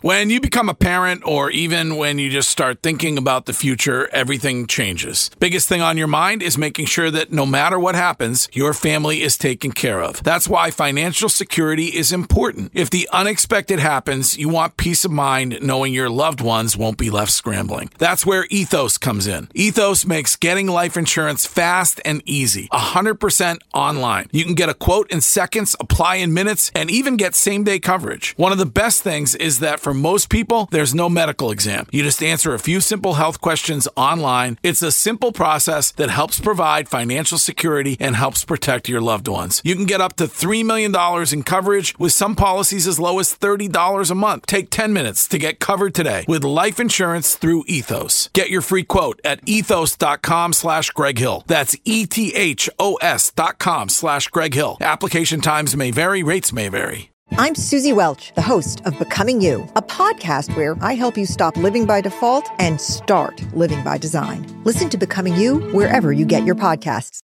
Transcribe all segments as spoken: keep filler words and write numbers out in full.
When you become a parent, or even when you just start thinking about the future, everything changes. Biggest thing on your mind is making sure that no matter what happens, your family is taken care of. That's why financial security is important. If the unexpected happens, you want peace of mind knowing your loved ones won't be left scrambling. That's where Ethos comes in. Ethos makes getting life insurance fast and easy. one hundred percent online. You can get a quote in seconds, apply in minutes, and even get same-day coverage. One of the best things is that for most people, there's no medical exam. You just answer a few simple health questions online. It's a simple process that helps provide financial security and helps protect your loved ones. You can get up to three million dollars in coverage with some policies as low as thirty dollars a month. Take ten minutes to get covered today with life insurance through Ethos. Get your free quote at ethos.com slash Greg Hill. That's E-T-H-O-S dot com slash Greg Hill. Application times may vary. Rates may vary. I'm Susie Welch, the host of Becoming You, a podcast where I help you stop living by default and start living by design. Listen to Becoming You wherever you get your podcasts.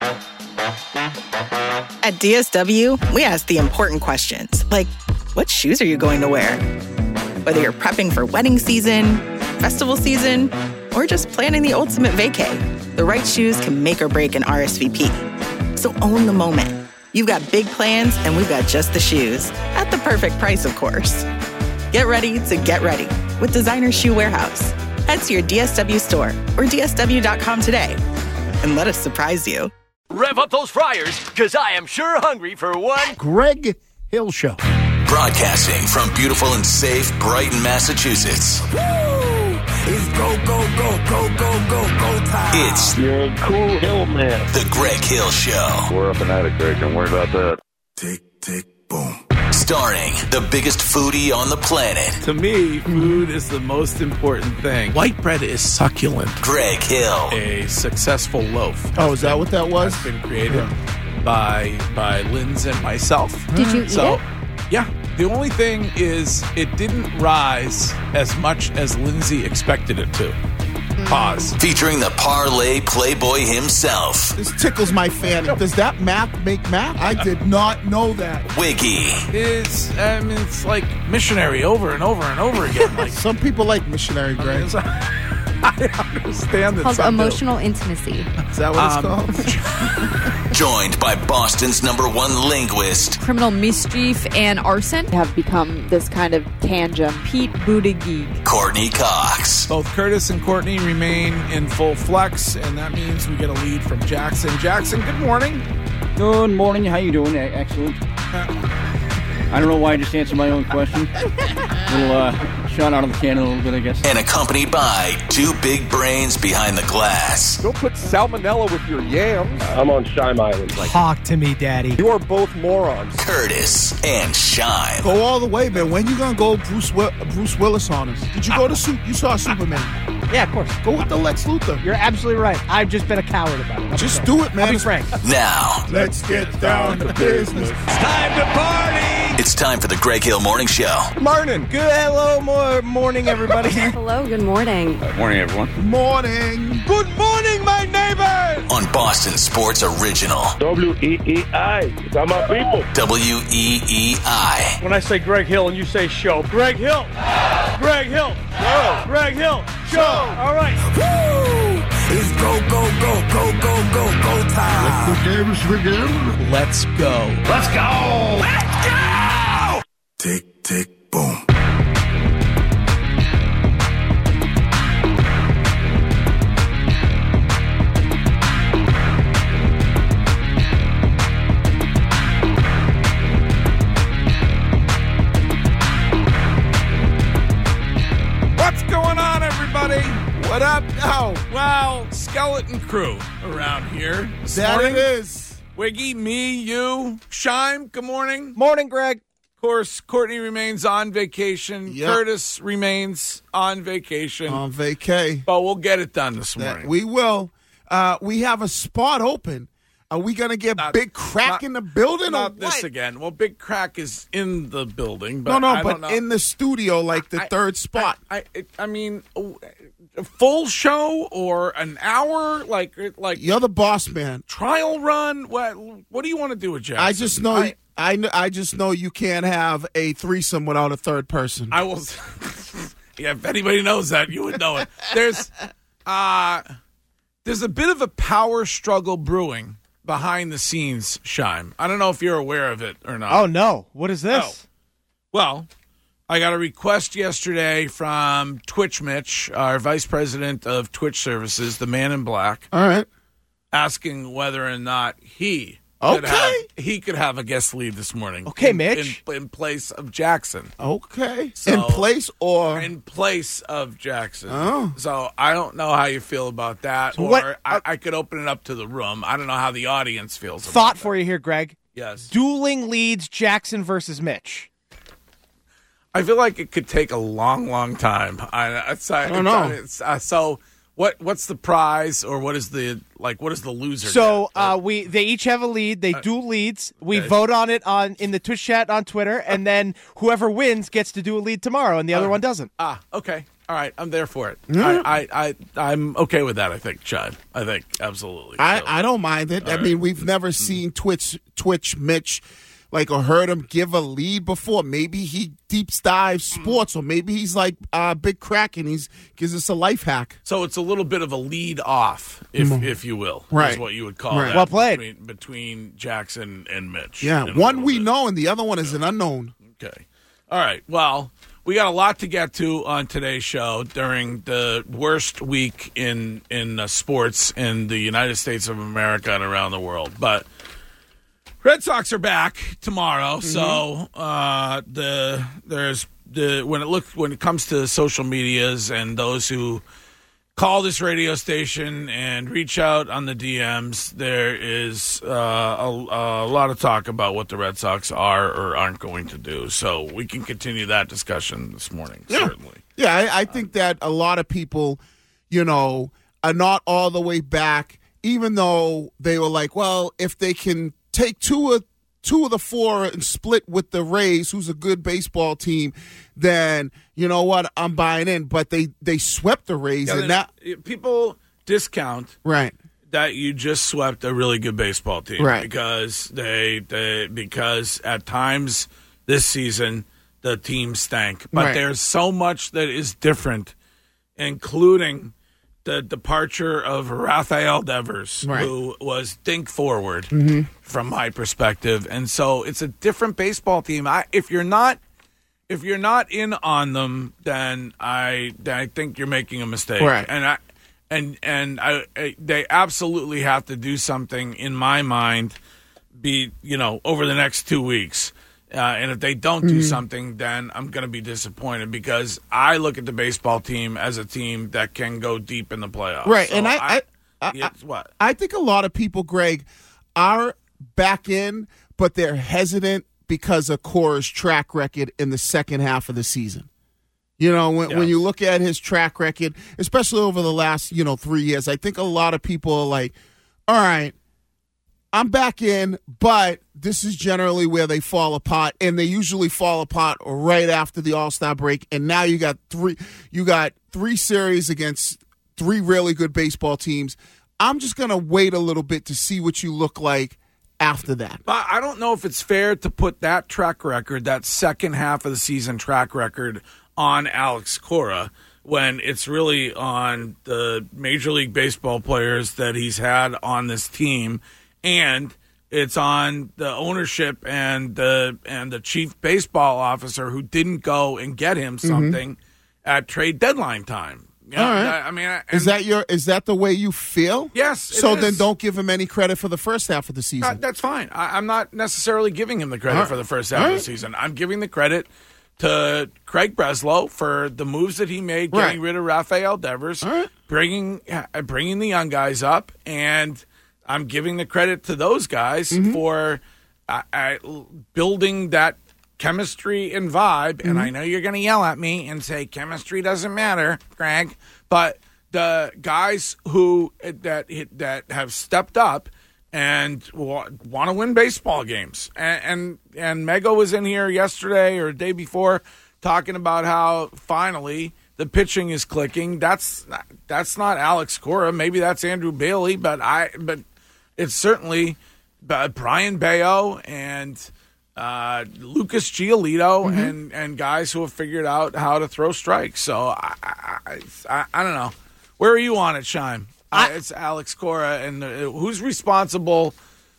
At D S W, we ask the important questions, like, what shoes are you going to wear? Whether you're prepping for wedding season, festival season, or just planning the ultimate vacay, the right shoes can make or break an R S V P. So own the moment. You've got big plans, and we've got just the shoes. At the perfect price, of course. Get ready to get ready with Designer Shoe Warehouse. Head to your D S W store or D S W dot com today and let us surprise you. Rev up those fryers, because I am sure hungry for one Greg Hill Show. Broadcasting from beautiful and safe Brighton, Massachusetts. It's go, go, go, go, go, go, go time. It's You're a cool hill man. The Greg Hill Show. We're up and at it, Greg. Don't worry about that. Tick, tick, boom. Starring the biggest foodie on the planet. To me, food is the most important thing. White bread is succulent. Greg Hill. A successful loaf. Oh, is that what that was? Has been created yeah. by by Linz and myself. Did you eat so, it? Yeah. The only thing is it didn't rise as much as Lindsay expected it to. Pause. Featuring the parlay playboy himself. This tickles my fanny. Does that math make math? I did not know that. Wiggy. Is I mean, it's like missionary over and over and over again. Like some people like missionary, Greg. I understand that. Called some emotional do. intimacy. Is that what um, it's called? Joined by Boston's number one linguist. Criminal mischief and arson have become this kind of tangent. Pete Buttigieg. Courtney Cox. Both Curtis and Courtney remain in full flex, and that means we get a lead from Jackson. Jackson, good morning. Good morning. How you doing? Excellent. I don't know why I just answered my own question. A little uh, shot out of the cannon a little bit, I guess. And accompanied by two big brains behind the glass. Don't put salmonella with your yams. I'm on Shime Island. Like, talk to me, Daddy. You are both morons. Curtis and Shime. Go all the way, man. When you gonna go Bruce Will- Bruce Willis on us? Did you go to Su- You saw Superman? Yeah, of course. Go with the Lex Luthor. You're absolutely right. I've just been a coward about it. I'll just do it, man. I'll be frank. Now, let's get down to business. It's time to party. It's time for the Greg Hill Morning Show. Morning. Good hello, more morning, everybody. Hello, good morning. Good morning, everyone. Morning. Good morning, my neighbors. On Boston Sports Original. W E E I. It's all my people. W E E I. When I say Greg Hill and you say show, Greg Hill. Greg Hill. Show. Greg Hill. Show. All right. Woo! It's go, go, go, go, go, go, go time. Let the games begin. Let's go. Let's go. Let's go. Tick, tick, boom. What's going on, everybody? What up? Oh, well, skeleton crew around here. This that morning. It is. Wiggy, me, you, Shime, good morning. Morning, Greg. Of course, Courtney remains on vacation. Yep. Curtis remains on vacation. On vacay. But we'll get it done this morning. That we will. Uh, we have a spot open. Are we going to get Not- Big Crack not- in the building Not or this what? again. Well, Big Crack is in the building. But no, no, I but don't know. in the studio, like the I- third spot. I, I, I mean, a full show or an hour? Like, like You're the boss, man. trial run? What? What do you want to do with Jackson? I just know. I, I, kn- I just know you can't have a threesome without a third person. I will. Yeah, if anybody knows that, you would know it. There's, uh, there's a bit of a power struggle brewing behind the scenes, Shime. I don't know if you're aware of it or not. Oh, no. What is this? Oh. Well, I got a request yesterday from Twitch Mitch, our vice president of Twitch services, the man in black. All right. Asking whether or not he okay. could have, he could have a guest lead this morning. Okay, in, Mitch. In, in place of Jackson. Okay. So, in place or? In place of Jackson. Oh. So I don't know how you feel about that. So or what, uh, I, I could open it up to the room. I don't know how the audience feels about Thought that. for you here, Greg. Yes. Dueling leads, Jackson versus Mitch. I feel like it could take a long, long time. I, I, I don't know. It's, uh, so what? What's the prize, or what is the like? What is the loser? So get? uh, we they each have a lead. They Uh, duel leads. We okay. vote on it on in the Twitch chat on Twitter, and then whoever wins gets to do a lead tomorrow, and the other Uh, one doesn't. Ah, okay, all right. I'm there for it. Yeah. I, I, I, I'm okay with that. I think, Chad. I think absolutely. I, So- I don't mind it. I All mean, right. we've never seen Twitch Twitch Mitch like or heard him give a lead before. Maybe he deep dives sports, or maybe he's like uh, Big Crack and he's gives us a life hack. So it's a little bit of a lead off, if Mm. if you will, Right. is what you would call Right. that. Well played. Between, between Jackson and Mitch. Yeah, in a one little we bit. know and the other one is an unknown. Okay. All right. Well, we got a lot to get to on today's show during the worst week in in uh, sports in the United States of America and around the world. But Red Sox are back tomorrow, Mm-hmm. so uh, the there's the when it look when it comes to social medias and those who call this radio station and reach out on the D Ms, there is uh, a, a lot of talk about what the Red Sox are or aren't going to do. So we can continue that discussion this morning, Yeah. certainly. Yeah, I, I think that a lot of people, you know, are not all the way back, even though they were like, well, if they can take two of two of the four and split with the Rays, who's a good baseball team, then you know what, I'm buying in. But they they swept the Rays, Yeah, and that people discount right that you just swept a really good baseball team, Right. Because they, they because at times this season the team stank, but Right. there's so much that is different, including the departure of Rafael Devers, Right. who was think forward Mhm. from my perspective, and so it's a different baseball team. I, if you're not, if you're not in on them, then I, then I think you're making a mistake. Right. And I, and and I, I, they absolutely have to do something in my mind. Be you know over the next two weeks. Uh, and if they don't do Mhm. something, then I'm going to be disappointed because I look at the baseball team as a team that can go deep in the playoffs. right. So and I I, I, yeah, what? I think a lot of people, Greg, are back in, but they're hesitant because of Cora's track record in the second half of the season. You know, when, Yeah. when you look at his track record, especially over the last, you know, three years, I think a lot of people are like, all right, I'm back in, but this is generally where they fall apart, and they usually fall apart right after the All-Star break. And now you got three, you got three series against three really good baseball teams. I'm just gonna wait a little bit to see what you look like after that. But I don't know if it's fair to put that track record, that second half of the season track record, on Alex Cora when it's really on the Major League Baseball players that he's had on this team. And it's on the ownership and the and the chief baseball officer who didn't go and get him something at trade deadline time. You know, All right. I, I mean, I- Is that your? Is that the way you feel? Yes, it So is. then, don't give him any credit for the first half of the season. Uh, that's fine. I, I'm not necessarily giving him the credit All right. for the first half All of right. the season. I'm giving the credit to Craig Breslow for the moves that he made, getting Right. rid of Rafael Devers, All right. bringing uh, bringing the young guys up, and I'm giving the credit to those guys Mm-hmm. for uh, uh, building that chemistry and vibe. And Mm-hmm. I know you're going to yell at me and say chemistry doesn't matter, Greg, but the guys who that that have stepped up and wa- want to win baseball games, and and, and Mego was in here yesterday or the day before talking about how finally the pitching is clicking. That's not, that's not Alex Cora. Maybe that's Andrew Bailey, but I but it's certainly uh, Brian Bayo and uh, Lucas Giolito Mm-hmm. and, and guys who have figured out how to throw strikes. So I I, I, I don't know. Where are you on it, Shime? Uh, it's Alex Cora, and uh, who's responsible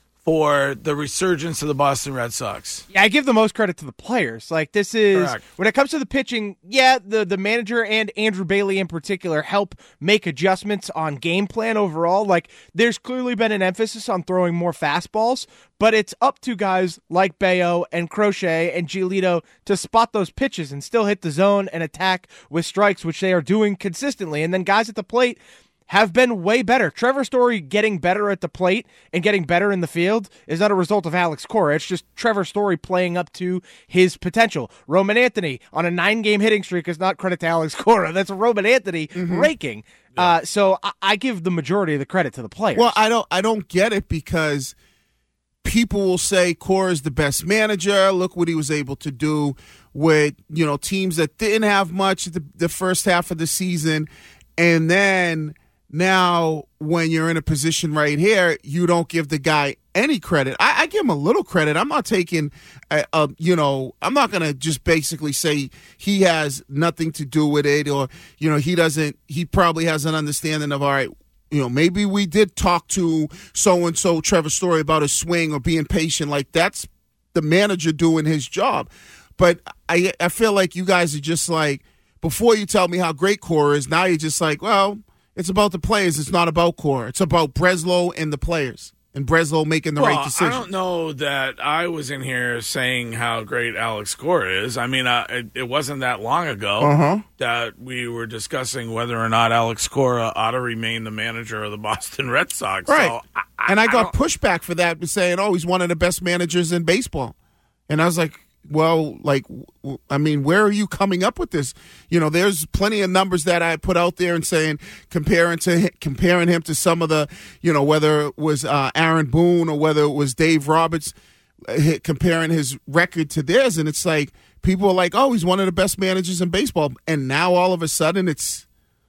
for the resurgence of the Boston Red Sox? Yeah, I give the most credit to the players. Like, this is, Correct. when it comes to the pitching, yeah, the, the manager and Andrew Bailey in particular help make adjustments on game plan overall. Like, there's clearly been an emphasis on throwing more fastballs, but it's up to guys like Bayo and Crochet and Giolito to spot those pitches and still hit the zone and attack with strikes, which they are doing consistently. And then guys at the plate have been way better. Trevor Story getting better at the plate and getting better in the field is not a result of Alex Cora. It's just Trevor Story playing up to his potential. Roman Anthony on a nine-game hitting streak is not credit to Alex Cora. That's Roman Anthony mm-hmm. raking. Yeah. Uh, so I-, I give the majority of the credit to the players. Well, I don't, I don't get it because people will say Cora's the best manager. Look what he was able to do with, you know, teams that didn't have much the, the first half of the season, and then now, when you're in a position right here, you don't give the guy any credit. I, I give him a little credit. I'm not taking, a, a, you know, I'm not going to just basically say he has nothing to do with it, or, you know, he doesn't, he probably has an understanding of, all right, you know, maybe we did talk to so-and-so Trevor Story about his swing or being patient. Like, that's the manager doing his job. But I, I feel like you guys are just like, before you tell me how great Cora is, now you're just like, well, it's about the players. It's not about Cora. It's about Breslow and the players, and Breslow making the well, right decision. I don't know that I was in here saying how great Alex Cora is. I mean, uh, it, it wasn't that long ago uh-huh. that we were discussing whether or not Alex Cora ought to remain the manager of the Boston Red Sox. Right. So I, I, and I got I pushback for that, saying, oh, he's one of the best managers in baseball. And I was like, well, like, I mean, where are you coming up with this? You know, there's plenty of numbers that I put out there and saying, comparing to comparing him to some of the, you know, whether it was uh, Aaron Boone or whether it was Dave Roberts, uh, comparing his record to theirs. And it's like, people are like, oh, he's one of the best managers in baseball. And now all of a sudden it's,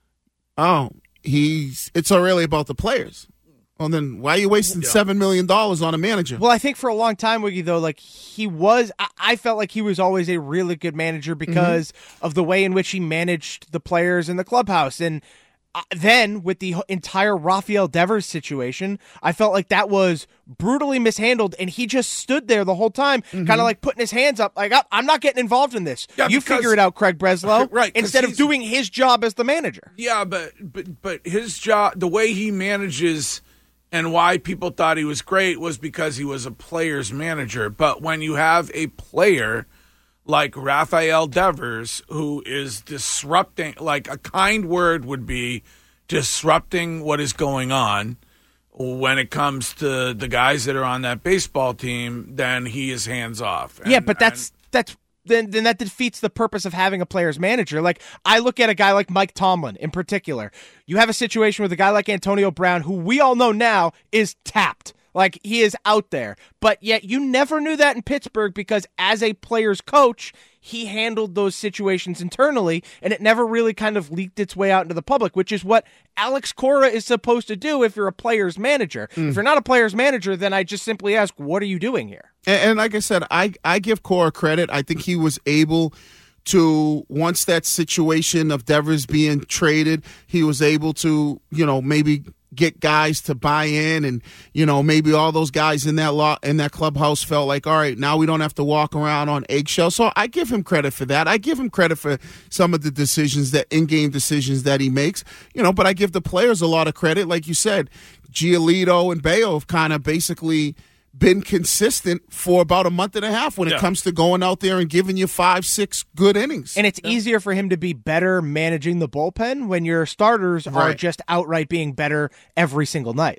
oh, he's, it's all really about the players. Well, then why are you wasting yeah. seven million dollars on a manager? Well, I think for a long time, Wiggy, though, like he was, I, I felt like he was always a really good manager because mm-hmm. of the way in which he managed the players in the clubhouse. And uh, then with the entire Rafael Devers situation, I felt like that was brutally mishandled, and he just stood there the whole time, mm-hmm. kind of like putting his hands up, like, I'm not getting involved in this. Yeah, you because, figure it out, Craig Breslow, right, instead of doing his job as the manager. Yeah, but but but his job, the way he manages. And why people thought he was great was because he was a player's manager. But when you have a player like Rafael Devers, who is disrupting, like a kind word would be disrupting what is going on when it comes to the guys that are on that baseball team, then he is hands off. And, yeah, but that's and, that's then then that defeats the purpose of having a player's manager. Like, I look at a guy like Mike Tomlin in particular. You have a situation with a guy like Antonio Brown, who we all know now is tapped. Like, he is out there. But yet you never knew that in Pittsburgh because as a player's coach, he handled those situations internally, and it never really kind of leaked its way out into the public, which is what Alex Cora is supposed to do if you're a player's manager. Mm. If you're not a player's manager, then I just simply ask, what are you doing here? And, and like I said, I, I give Cora credit. I think he was able to, once that situation of Devers being traded, he was able to, you know, maybe get guys to buy in, and, you know, maybe all those guys in that lot in that clubhouse felt like, all right, now we don't have to walk around on eggshells. So I give him credit for that. I give him credit for some of the decisions, that in-game decisions that he makes, you know, but I give the players a lot of credit. Like you said, Giolito and Bayo have kind of basically been consistent for about a month and a half when yeah. it comes to going out there and giving you five, six good innings. And it's yeah. easier for him to be better managing the bullpen when your starters right. are just outright being better every single night.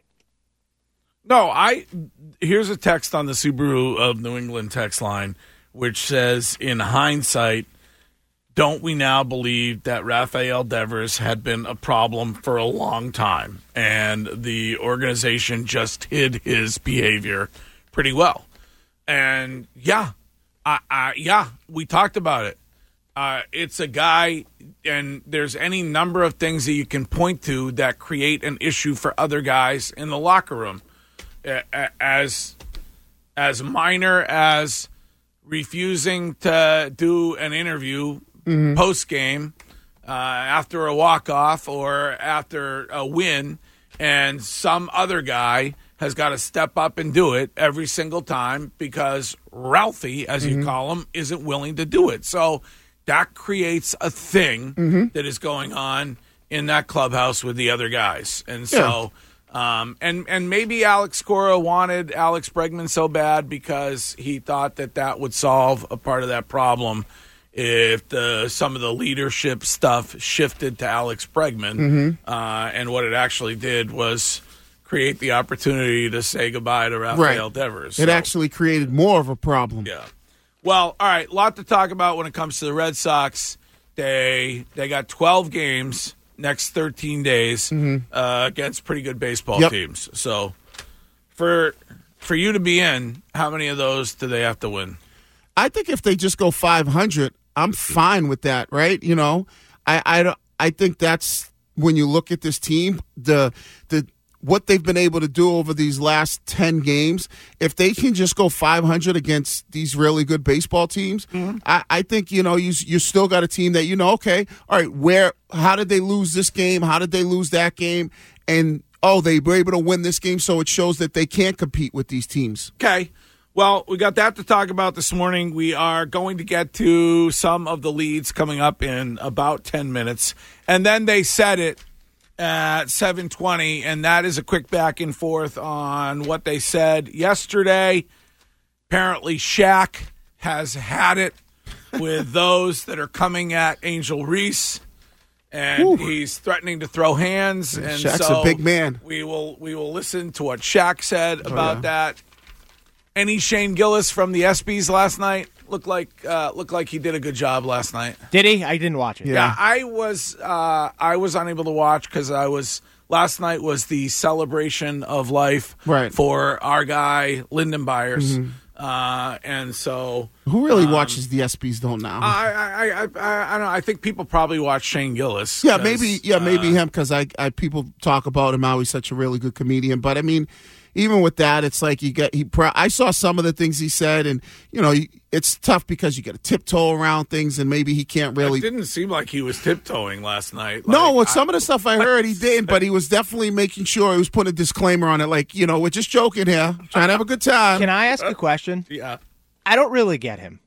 No, I here's a text on the Subaru of New England text line, which says, in hindsight, don't we now believe that Rafael Devers had been a problem for a long time, and the organization just hid his behavior pretty well? And yeah, I, I, yeah, we talked about it. Uh, it's a guy, and there's any number of things that you can point to that create an issue for other guys in the locker room. As as minor as refusing to do an interview mm-hmm. post game uh, after a walk off or after a win, and some other guy has got to step up and do it every single time because Ralphie, as mm-hmm. you call him, isn't willing to do it. So that creates a thing mm-hmm. that is going on in that clubhouse with the other guys. And so, yeah. um, and, and maybe Alex Cora wanted Alex Bregman so bad because he thought that that would solve a part of that problem if the some of the leadership stuff shifted to Alex Bregman. Mm-hmm. Uh, and what it actually did was create the opportunity to say goodbye to Rafael right. Devers. So. It actually created more of a problem. Yeah. Well, all right, a lot to talk about when it comes to the Red Sox. They they got twelve games next thirteen days mm-hmm. uh, against pretty good baseball yep. teams. So for for you to be in, how many of those do they have to win? I think if they just go five hundred, I'm fine with that, right? You know, I I, I think that's when you look at this team, the the what they've been able to do over these last ten games, if they can just go five hundred against these really good baseball teams, mm-hmm. I, I think, you know, you you still got a team that, you know, okay, all right, where, how did they lose this game? How did they lose that game? And, oh, they were able to win this game, so it shows that they can't compete with these teams. Okay. Well, we got that to talk about this morning. We are going to get to some of the leads coming up in about ten minutes. And then they said it at seven twenty, and that is a quick back and forth on what they said yesterday. Apparently, Shaq has had it with those that are coming at Angel Reese, and Ooh. he's threatening to throw hands. And Shaq's so a big man. We will we will listen to what Shaq said oh, about yeah. that. Any Shane Gillis from the ESPYs last night? Looked like uh, looked like he did a good job last night. Did he? I didn't watch it. Yeah, yeah I was uh, I was unable to watch because I was last night was the celebration of life right. for our guy Lyndon Byers, mm-hmm. uh, and so who really um, watches the ESPYs? Don't now. I I I I, I don't know. I think people probably watch Shane Gillis. Yeah, maybe yeah maybe uh, him because I, I people talk about him how he's such a really good comedian. But I mean, even with that, it's like you get he. I saw some of the things he said, and you know, it's tough because you got to tiptoe around things, and maybe he can't really. It didn't seem like he was tiptoeing last night. Like, no, with some I, of the stuff I heard, he did, but he was definitely making sure he was putting a disclaimer on it, like, you know, we're just joking here, trying to have a good time. Can I ask a question? Yeah, I don't really get him.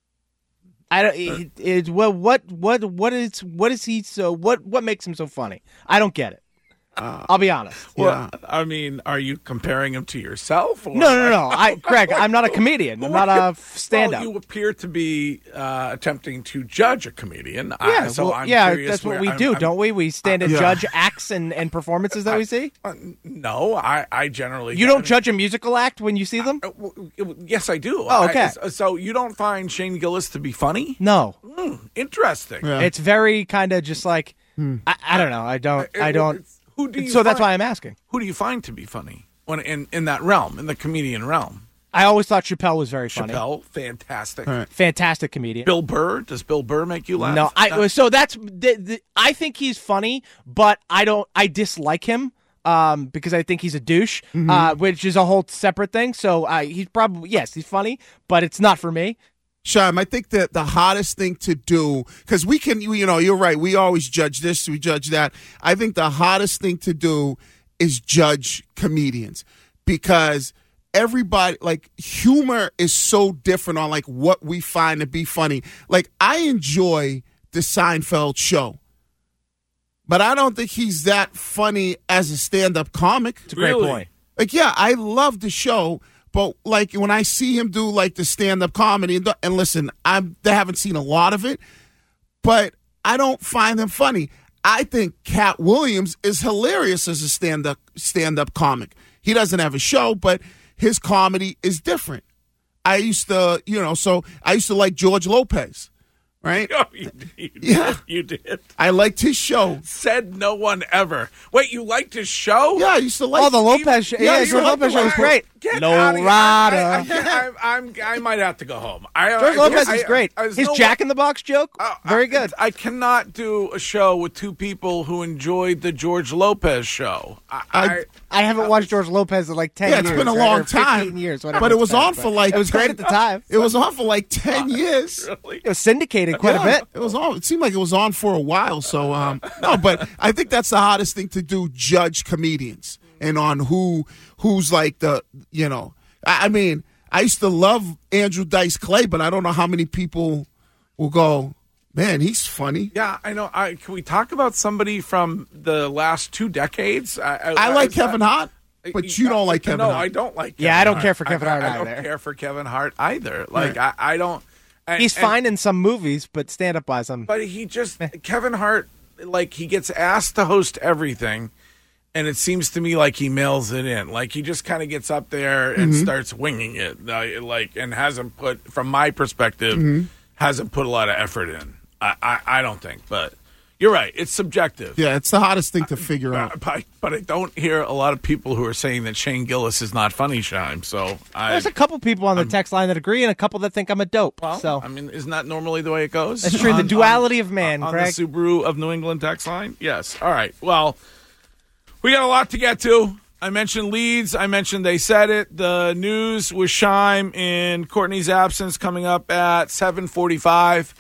I don't. It, it, well, what what what is what is he so what what makes him so funny? I don't get it. Uh, I'll be honest. Well, yeah. I mean, are you comparing him to yourself? Or no, no, no. I, Greg, I'm not a comedian. I'm not a stand-up. Well, you appear to be uh, attempting to judge a comedian. Yeah, I, so well, I'm yeah, curious that's what where, we I'm, do, I'm, don't we? We stand and yeah. judge acts and, and performances that I, we see. Uh, no, I, I generally. You don't judge a musical act when you see them? Uh, well, yes, I do. Oh, okay. I, so you don't find Shane Gillis to be funny? No. Mm, interesting. Yeah. It's very kind of just like hmm. I, I don't know. I don't. It, I don't. Who do you so find, that's why I'm asking. Who do you find to be funny when in, in that realm, in the comedian realm? I always thought Chappelle was very funny. Chappelle, fantastic, right. fantastic comedian. Bill Burr, does Bill Burr make you laugh? No, I. So that's. The, the, I think he's funny, but I don't. I dislike him um, because I think he's a douche, mm-hmm. uh, which is a whole separate thing. So uh, he's probably yes, he's funny, but it's not for me. Shime, I think that the hardest thing to do, because we can, you know, you're right, we always judge this, we judge that. I think the hardest thing to do is judge comedians because everybody, like, humor is so different on, like, what we find to be funny. Like, I enjoy the Seinfeld show, but I don't think he's that funny as a stand-up comic. It's a great really? point. Like, yeah, I love the show. But, like, when I see him do, like, the stand-up comedy, and, and listen, I'm, I haven't seen a lot of it, but I don't find him funny. I think Cat Williams is hilarious as a stand-up stand-up comic. He doesn't have a show, but his comedy is different. I used to, you know, so I used to like George Lopez. right? Oh, you, you Yeah. did. You did. I liked his show. Said no one ever. Wait, you liked his show? Yeah, I used to like. Oh, the Lopez show. Yeah, I George liked Lopez the show was Lopez. great. Get Low out of here. rider. I, I, I, I'm, I might have to go home. I, George I, Lopez I, is great. I, I, His no Jack in the Box joke, Uh, very I, good. I cannot do a show with two people who enjoyed the George Lopez show. I, I, I haven't watched George Lopez in like ten Yeah, years. it's been a right? long Or fifteen time. years, whatever But it it's was been, on but for like. It was great ten at the time. It was on for like ten years. really? It was syndicated quite Yeah, a bit. It was on. It seemed like it was on for a while. So um, no, but I think that's the hardest thing to do: judge comedians and on who who's like the you know. I, I mean, I used to love Andrew Dice Clay, but I don't know how many people will go, man, he's funny. Yeah, I know. I, can we talk about somebody from the last two decades? I, I, I like is Kevin that- Hart, but you don't like Kevin no, Hart. I don't like Kevin Yeah, I don't Hart. care for Kevin I, Hart I, I don't either. care for Kevin Hart either. Like, Right. I, I don't. And, He's and- fine in some movies, but stand up wise, I'm. But he just, Kevin Hart, like, he gets asked to host everything, and it seems to me like he mails it in. Like, he just kind of gets up there and Mm-hmm. starts winging it. uh, Like, and hasn't put, from my perspective, Mm-hmm. hasn't put a lot of effort in. I, I, I don't think, but you're right. It's subjective. Yeah, it's the hardest thing to figure out. But, but, but I don't hear a lot of people who are saying that Shane Gillis is not funny, Shime. So I, There's a couple people on the text line that agree, and a couple that think I'm a dope. well, so I mean, isn't that normally the way it goes? that's true. The On- duality on- of man, on Greg. the Subaru of New England text line? Yes. All right. Well, we got a lot to get to. I mentioned Leeds. I mentioned They Said It. The news with Shime in Courtney's absence coming up at seven forty-five.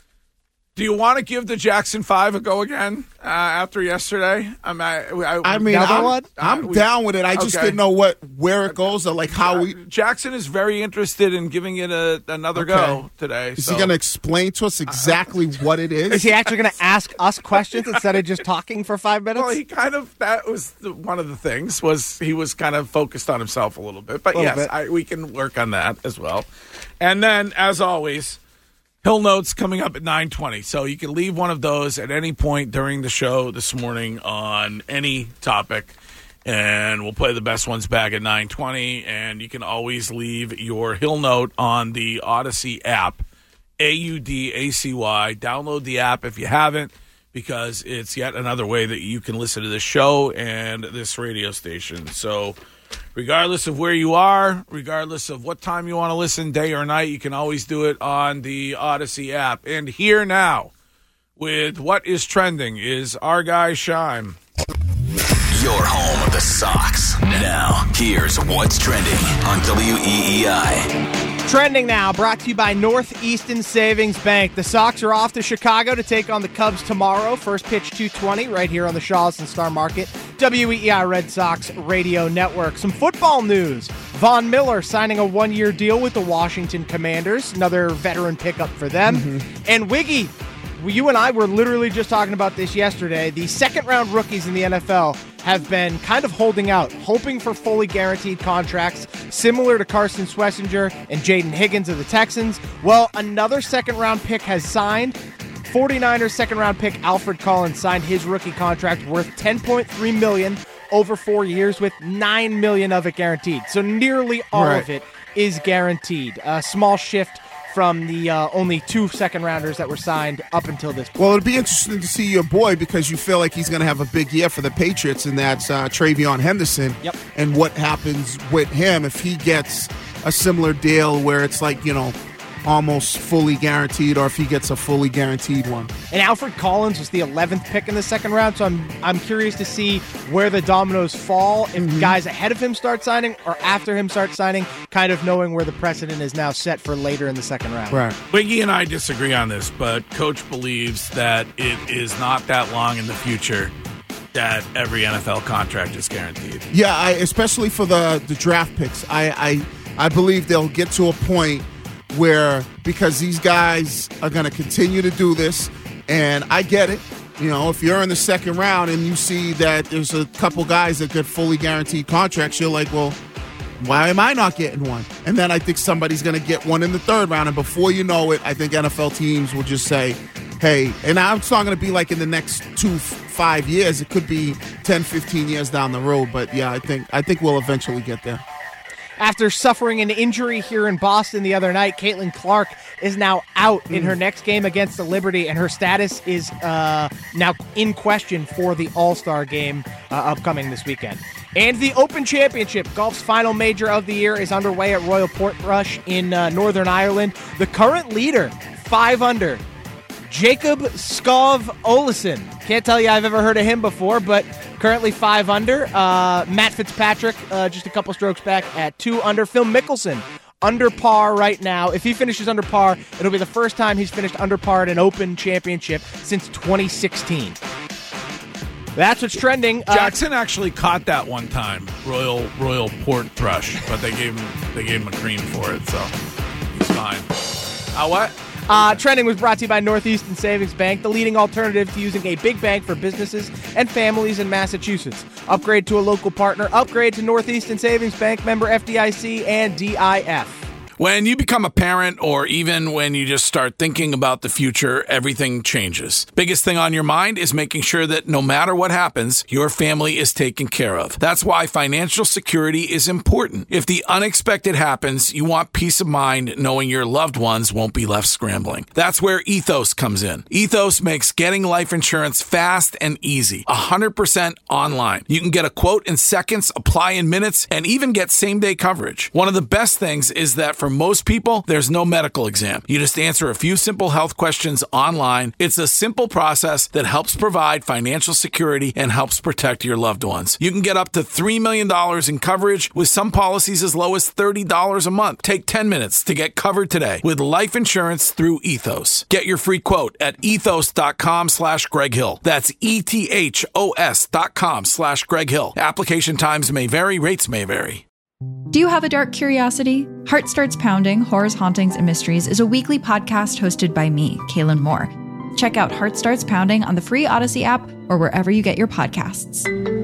Do you want to give the Jackson Five a go again uh, after yesterday? I'm, I, I, I mean, Another I'm, one? I'm Uh, we- down with it. I just okay. didn't know what where it goes or like how we. Jackson is very interested in giving it a, another Okay. go today. Is so. he going to explain to us exactly what it is? Is he actually going to ask us questions instead of just talking for five minutes? Well, he kind of, that was the, one of the things, was he was kind of focused on himself a little bit. But Little yes, bit. I, we can work on that as well. And then, as always, Hill Notes coming up at nine twenty. So you can leave one of those at any point during the show this morning on any topic. And we'll play the best ones back at nine twenty. And you can always leave your Hill Note on the Odyssey app, A U D A C Y. Download the app if you haven't, because it's yet another way that you can listen to this show and this radio station. So regardless of where you are, regardless of what time you want to listen, day or night, you can always do it on the Odyssey app. And here now, with what is trending, is our guy Shime. Your home of the Sox. Now, here's what's trending on W E E I. Trending now, brought to you by Northeastern Savings Bank. The Sox are off to Chicago to take on the Cubs tomorrow. First pitch two twenty right here on the Charleston Star Market. W E E I Red Sox Radio Network. Some football news. Von Miller signing a one-year deal with the Washington Commanders. Another veteran pickup for them. Mm-hmm. And Wiggy, you and I were literally just talking about this yesterday. The second-round rookies in the N F L have been kind of holding out, hoping for fully guaranteed contracts, similar to Carson Swessinger and Jaden Higgins of the Texans. Well, another second-round pick has signed. 49ers second-round pick Alfred Collins signed his rookie contract worth ten point three million dollars over four years with nine million dollars of it guaranteed. So nearly all Right. of it is guaranteed. A small shift from the uh, only two second-rounders that were signed up until this point. Well, it'd be interesting to see your boy because you feel like he's going to have a big year for the Patriots, and that's uh, Travion Henderson. Yep. And what happens with him if he gets a similar deal where it's like, you know, almost fully guaranteed, or if he gets a fully guaranteed one. And Alfred Collins was the eleventh pick in the second round, so I'm I'm curious to see where the dominoes fall, if Mm-hmm. guys ahead of him start signing or after him start signing, kind of knowing where the precedent is now set for later in the second round. Right. Wiggy and I disagree on this, but Coach believes that it is not that long in the future that every N F L contract is guaranteed. Yeah, I, especially for the, the draft picks. I, I I believe they'll get to a point where, because these guys are going to continue to do this, and I get it. You know, if you're in the second round and you see that there's a couple guys that get fully guaranteed contracts, you're like, well, why am I not getting one? And then I think somebody's going to get one in the third round. And before you know it, I think N F L teams will just say, hey, and now it's not going to be like in the next two, five years. It could be ten, fifteen years down the road. But, yeah, I think I think we'll eventually get there. After suffering an injury here in Boston the other night, Caitlin Clark is now out mm. in her next game against the Liberty, and her status is uh, now in question for the All-Star game uh, upcoming this weekend. And the Open Championship, golf's final major of the year, is underway at Royal Portrush in uh, Northern Ireland. The current leader, five under, Jacob Skov Olesen. Can't tell you I've ever heard of him before, but currently five under. Uh, Matt Fitzpatrick, uh, just a couple strokes back at two under. Phil Mickelson, under par right now. If he finishes under par, it'll be the first time he's finished under par at an Open Championship since twenty sixteen. That's what's trending. Uh, Jackson actually caught that one time, Royal Royal Port Thrush, but they gave him they gave him a cream for it, so he's fine. Uh, what? Uh, trending was brought to you by Northeastern Savings Bank, the leading alternative to using a big bank for businesses and families in Massachusetts. Upgrade to a local partner. Upgrade to Northeastern Savings Bank, member F D I C and D I F. When you become a parent, or even when you just start thinking about the future, everything changes. Biggest thing on your mind is making sure that no matter what happens, your family is taken care of. That's why financial security is important. If the unexpected happens, you want peace of mind knowing your loved ones won't be left scrambling. That's where Ethos comes in. Ethos makes getting life insurance fast and easy. one hundred percent online. You can get a quote in seconds, apply in minutes, and even get same-day coverage. One of the best things is that for For most people, there's no medical exam. You just answer a few simple health questions online. It's a simple process that helps provide financial security and helps protect your loved ones. You can get up to three million dollars in coverage with some policies as low as thirty dollars a month. Take ten minutes to get covered today with life insurance through Ethos. Get your free quote at ethos.com slash Greg Hill. That's E-T-H-O-S dot com slash Greg Hill. Application times may vary. Rates may vary. Do you have a dark curiosity? Heart Starts Pounding, Horrors, Hauntings, and Mysteries is a weekly podcast hosted by me, Kaylin Moore. Check out Heart Starts Pounding on the free Odyssey app or wherever you get your podcasts.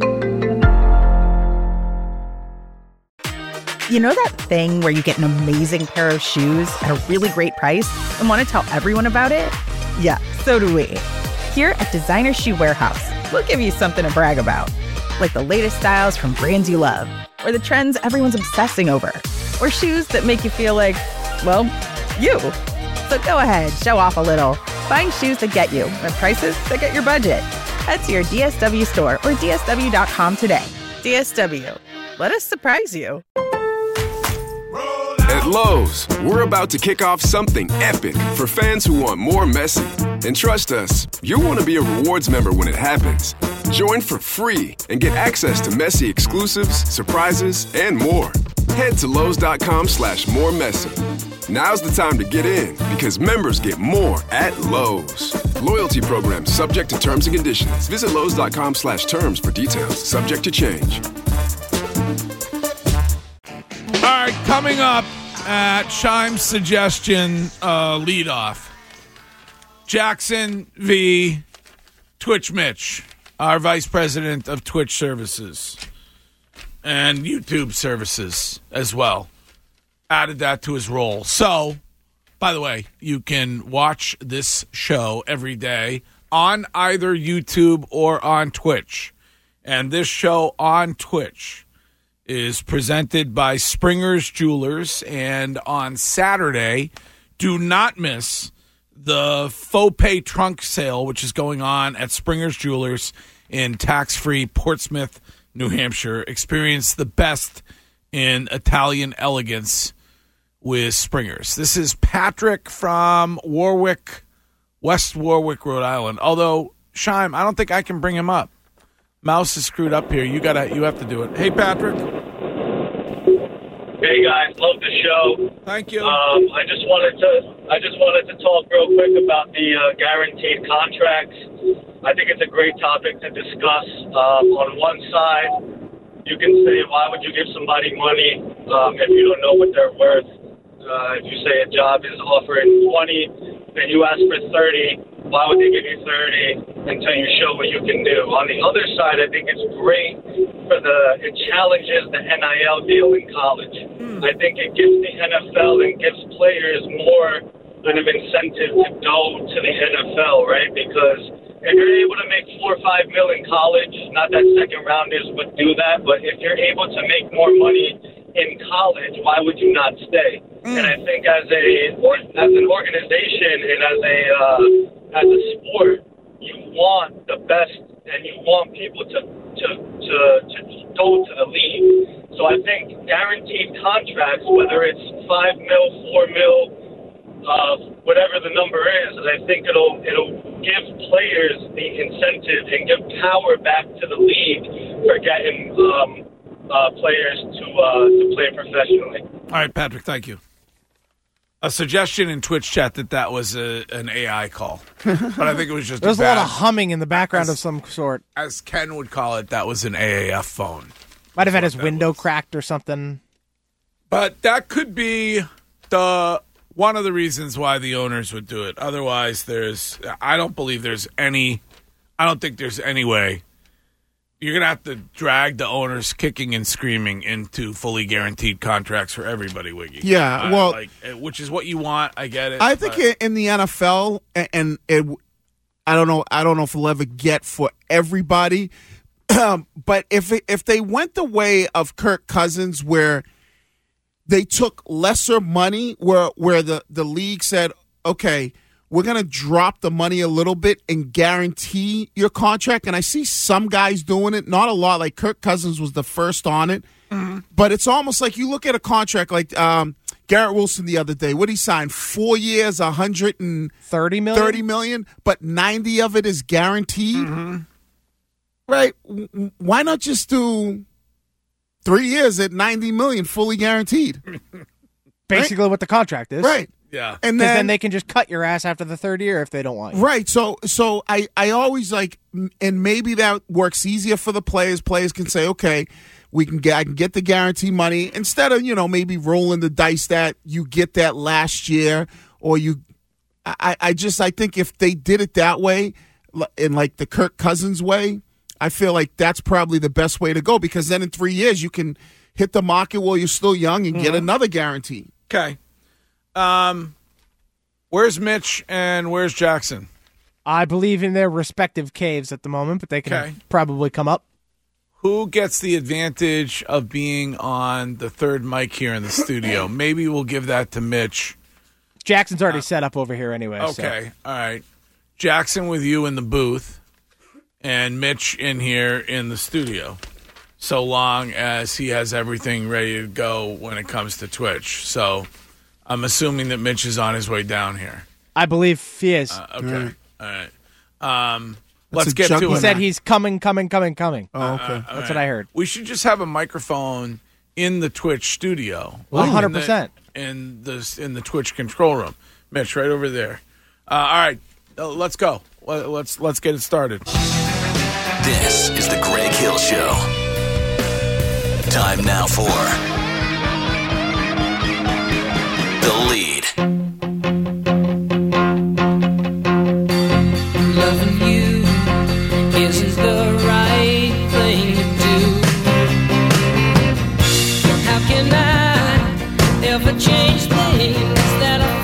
You know that thing where you get an amazing pair of shoes at a really great price and want to tell everyone about it? Yeah, so do we. Here at Designer Shoe Warehouse, we'll give you something to brag about, like the latest styles from brands you love, or the trends everyone's obsessing over, or shoes that make you feel like, well, you. So go ahead, show off a little. Find shoes that get you at prices that get your budget. Head to your D S W store or D S W dot com today. D S W, let us surprise you. At Lowe's, we're about to kick off something epic for fans who want more Messi. And trust us, you'll want to be a rewards member when it happens. Join for free and get access to Messi exclusives, surprises, and more. Head to Lowe's.com slash more Messi. Now's the time to get in because members get more at Lowe's. Loyalty program subject to terms and conditions. Visit Lowe's.com slash terms for details. Subject to change. All right, coming up at Shime's suggestion uh, leadoff, Jackson v. Twitch Mitch, our vice president of Twitch services and YouTube services as well. Added that to his role. So, by the way, you can watch this show every day on either YouTube or on Twitch. And this show on Twitch is presented by Springer's Jewelers. And on Saturday, do not miss the faux pay trunk sale, which is going on at Springer's Jewelers in tax-free Portsmouth, New Hampshire. Experience the best in Italian elegance with Springer's. This is Patrick from Warwick, West Warwick, Rhode Island. Although, Shime, I don't think I can bring him up. Mouse is screwed up here. You gotta, you have to do it. Hey, Patrick. Hey guys, love the show. Thank you. Um, I just wanted to, I just wanted to talk real quick about the uh, guaranteed contracts. I think it's a great topic to discuss. Um, on one side, you can say, why would you give somebody money um, if you don't know what they're worth? Uh, if you say a job is offering twenty, then you ask for thirty. Why would they give you thirty until you show what you can do? On the other side, I think it's great for the, it challenges the N I L deal in college. Mm. I think it gives the N F L and gives players more an incentive to go to the N F L, right? Because if you're able to make four or five mil in college, not that second rounders would do that, but if you're able to make more money in college, why would you not stay? Mm. And I think as a as an organization and as a uh, as a sport, you want the best, and you want people to to to, to go to the league. So I think guaranteed contracts, whether it's five mil, four mil, uh, whatever the number is, I think it'll it'll give players the incentive and give power back to the league for getting um, uh, players to uh, to play professionally. All right, Patrick, thank you. A suggestion in Twitch chat that that was a, an A I call, but I think it was just There's a, a bad, lot of humming in the background as, of some sort. As Ken would call it, that was an A A F phone. Might have had his window was. cracked or something. But that could be the one of the reasons why the owners would do it. Otherwise, there's I don't believe there's any I don't think there's any way. You're going to have to drag the owners kicking and screaming into fully guaranteed contracts for everybody, Wiggy. Yeah, uh, well, like, which is what you want. I get it. I think but. in the N F L, and it, I don't know, I don't know if it'll ever get for everybody, um, but if it, if they went the way of Kirk Cousins, where they took lesser money, where where the the league said, okay, we're going to drop the money a little bit and guarantee your contract. And I see some guys doing it, not a lot. Like Kirk Cousins was the first on it. Mm-hmm. But it's almost like you look at a contract like um, Garrett Wilson the other day. What did he sign? Four years, one hundred thirty million thirty million, but ninety of it is guaranteed. Mm-hmm. Right? Why not just do three years at ninety million fully guaranteed? Basically right? what the contract is. Right. Yeah, and then, then they can just cut your ass after the third year if they don't want you. Right. So, so I, I always like, and maybe that works easier for the players. Players can say, okay, we can get, I can get the guarantee money instead of you know maybe rolling the dice that you get that last year or you. I, I just I think if they did it that way, in like the Kirk Cousins way, I feel like that's probably the best way to go because then in three years you can hit the market while you're still young and mm-hmm. get another guarantee. Okay. Um, where's Mitch and where's Jackson? I believe in their respective caves at the moment, but they can okay. probably come up. Who gets the advantage of being on the third mic here in the studio? Maybe we'll give that to Mitch. Jackson's already uh, set up over here anyway. Okay, so. all right. Jackson with you in the booth and Mitch in here in the studio. So long as he has everything ready to go when it comes to Twitch. So I'm assuming that Mitch is on his way down here. I believe he is. Uh, okay. Mm. All right. Um, let's get to it. He said he's coming, coming, coming, coming. Oh, okay. Uh, That's right. what I heard. We should just have a microphone in the Twitch studio. one hundred percent. In the, in the Twitch control room. Mitch, right over there. Uh, all right. Uh, let's go. Let's, let's get it started. This is the Greg Hill Show. Time now for The Lead. Loving you isn't the right thing to do. How can I ever change things that I